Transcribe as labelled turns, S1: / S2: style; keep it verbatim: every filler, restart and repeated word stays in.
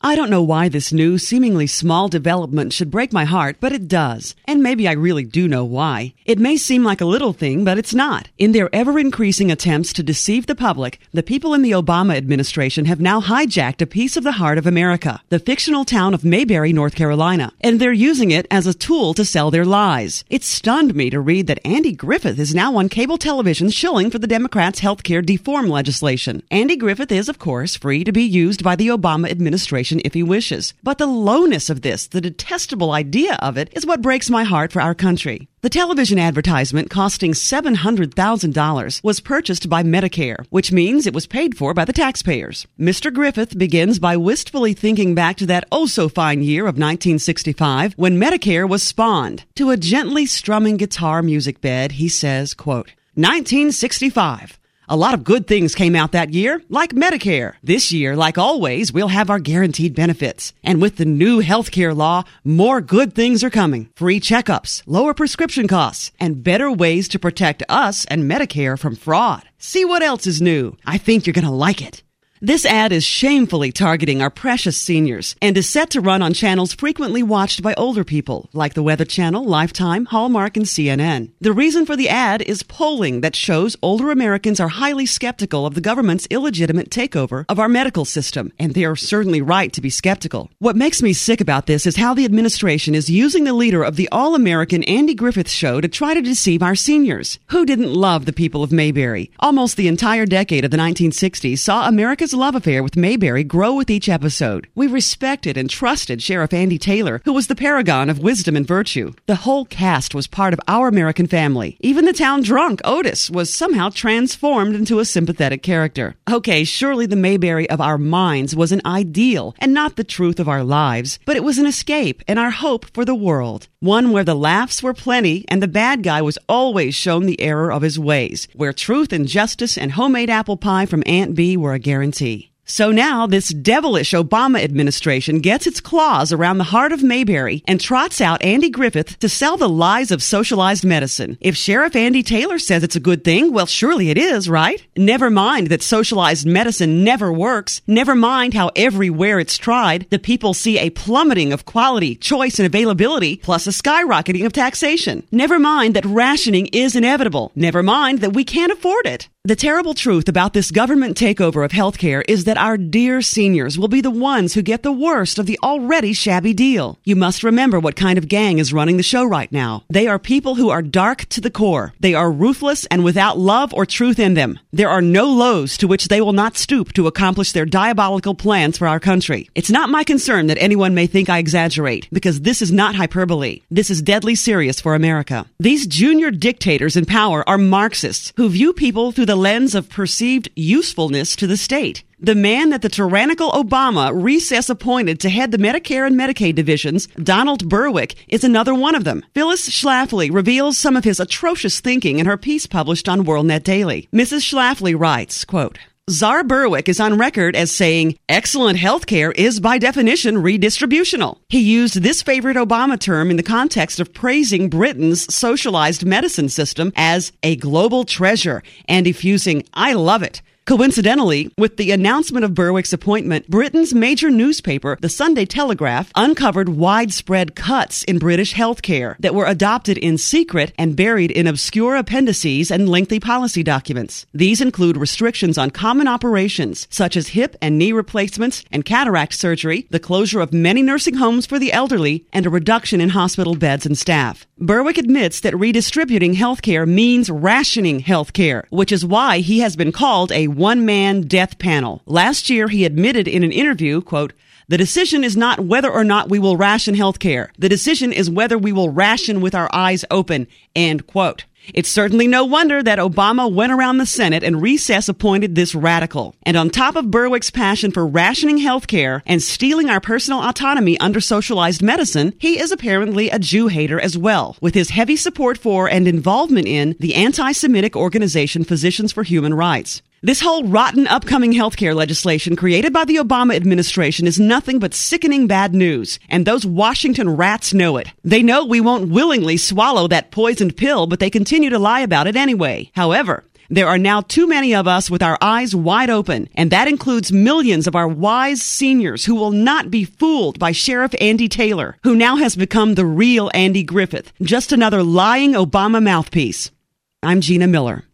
S1: I don't know why this new, seemingly small development should break my heart, but it does. And maybe I really do know why. It may seem like a little thing, but it's not. In their ever-increasing attempts to deceive the public, the people in the Obama administration have now hijacked a piece of the heart of America, the fictional town of Mayberry, North Carolina, and they're using it as a tool to sell their lies. It stunned me to read that Andy Griffith is now on cable television shilling for the Democrats' healthcare reform legislation. Andy Griffith is, of course, free to be used by the Obama administration if he wishes. But the lowness of this, the detestable idea of it, is what breaks my heart for our country. The television advertisement, costing seven hundred thousand dollars, was purchased by Medicare, which means it was paid for by the taxpayers. Mister Griffith begins by wistfully thinking back to that oh-so-fine year of nineteen sixty-five when Medicare was spawned. To a gently strumming guitar music bed, he says, quote, nineteen sixty-five. A lot of good things came out that year, like Medicare. This year, like always, we'll have our guaranteed benefits. And with the new health care law, more good things are coming. Free checkups, lower prescription costs, and better ways to protect us and Medicare from fraud. See what else is new. I think you're going to like it. This ad is shamefully targeting our precious seniors and is set to run on channels frequently watched by older people, like the Weather Channel, Lifetime, Hallmark, and C N N. The reason for the ad is polling that shows older Americans are highly skeptical of the government's illegitimate takeover of our medical system, and they are certainly right to be skeptical. What makes me sick about this is how the administration is using the leader of the all-American Andy Griffith Show to try to deceive our seniors. Who didn't love the people of Mayberry? Almost the entire decade of the nineteen sixties saw America's love affair with Mayberry grow with each episode. We respected and trusted Sheriff Andy Taylor, who was the paragon of wisdom and virtue. The whole cast was part of our American family. Even the town drunk, Otis, was somehow transformed into a sympathetic character. Okay, surely the Mayberry of our minds was an ideal and not the truth of our lives, but it was an escape and our hope for the world. One where the laughs were plenty and the bad guy was always shown the error of his ways, where truth and justice and homemade apple pie from Aunt Bee were a guarantee. So now this devilish Obama administration gets its claws around the heart of Mayberry and trots out Andy Griffith to sell the lies of socialized medicine. If Sheriff Andy Taylor says it's a good thing, well, surely it is, right? Never mind that socialized medicine never works. Never mind how everywhere it's tried, the people see a plummeting of quality, choice, and availability, plus a skyrocketing of taxation. Never mind that rationing is inevitable. Never mind that we can't afford it. The terrible truth about this government takeover of healthcare is that our dear seniors will be the ones who get the worst of the already shabby deal. You must remember what kind of gang is running the show right now. They are people who are dark to the core. They are ruthless and without love or truth in them. There are no lows to which they will not stoop to accomplish their diabolical plans for our country. It's not my concern that anyone may think I exaggerate, because this is not hyperbole. This is deadly serious for America. These junior dictators in power are Marxists who view people through the lens of perceived usefulness to the state. The man that the tyrannical Obama recess appointed to head the Medicare and Medicaid divisions, Donald Berwick, is another one of them. Phyllis Schlafly reveals some of his atrocious thinking in her piece published on WorldNet Daily. Missus Schlafly writes, quote, Czar Berwick is on record as saying, excellent health care is by definition redistributional. He used this favorite Obama term in the context of praising Britain's socialized medicine system as a global treasure and effusing, I love it. Coincidentally, with the announcement of Berwick's appointment, Britain's major newspaper, the Sunday Telegraph, uncovered widespread cuts in British health care that were adopted in secret and buried in obscure appendices and lengthy policy documents. These include restrictions on common operations, such as hip and knee replacements and cataract surgery, the closure of many nursing homes for the elderly, and a reduction in hospital beds and staff. Berwick admits that redistributing health care means rationing health care, which is why he has been called a one-man death panel. Last year, he admitted in an interview, quote, the decision is not whether or not we will ration health care. The decision is whether we will ration with our eyes open, end quote. It's certainly no wonder that Obama went around the Senate and recess appointed this radical. And on top of Berwick's passion for rationing health care and stealing our personal autonomy under socialized medicine, he is apparently a Jew hater as well, with his heavy support for and involvement in the anti-Semitic organization Physicians for Human Rights. This whole rotten upcoming healthcare legislation created by the Obama administration is nothing but sickening bad news, and those Washington rats know it. They know we won't willingly swallow that poisoned pill, but they continue to lie about it anyway. However, There are now too many of us with our eyes wide open, and that includes millions of our wise seniors who will not be fooled by Sheriff Andy Taylor, who now has become the real Andy Griffith, just another lying Obama mouthpiece. I'm Gina Miller.